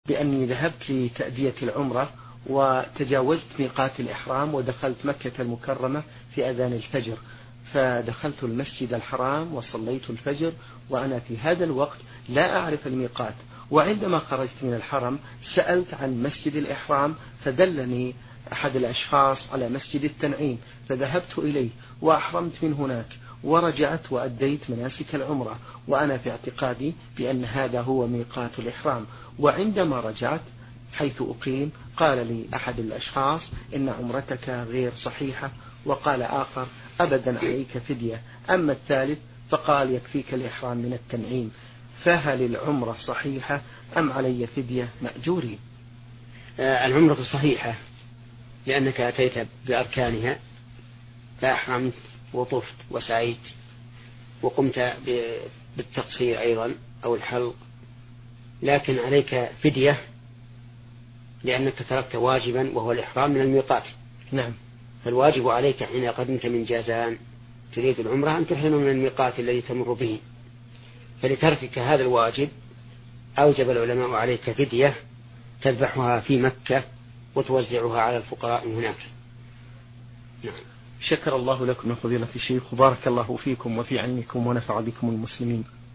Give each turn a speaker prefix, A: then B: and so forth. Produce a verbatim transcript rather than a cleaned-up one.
A: بأني ذهبت لتأدية العمرة وتجاوزت ميقات الإحرام ودخلت مكة المكرمة في أذان الفجر، فدخلت المسجد الحرام وصليت الفجر وأنا في هذا الوقت لا أعرف الميقات، وعندما خرجت من الحرم سألت عن مسجد الإحرام فدلني أحد الأشخاص على مسجد التنعيم، فذهبت إليه وأحرمت من هناك ورجعت وأديت مناسك العمرة وأنا في اعتقادي بأن هذا هو ميقات الإحرام. وعندما رجعت حيث أقيم قال لي أحد الأشخاص إن عمرتك غير صحيحة، وقال آخر أبدا عليك فدية، أما الثالث فقال يكفيك الإحرام من التنعيم. فهل العمرة صحيحة أم علي فدية مأجورين؟
B: آه العمرة صحيحة لأنك أتيت بأركانها، فأحرمت وطفت وسعيت وقمت بالتقصير أيضا أو الحلق، لكن عليك فدية لأنك تركت واجبا وهو الإحرام من الميقات.
A: نعم.
B: فالواجب عليك حين قدمت من جازان تريد العمرة أن تحرم من الميقات الذي تمر به، فلتركك هذا الواجب أوجب العلماء عليك فدية تذبحها في مكة وتوزعها على الفقراء هناك.
A: نعم. شكر الله لكم يا فضيلة الشيخ وبارك الله فيكم وفي علمكم ونفع بكم المسلمين.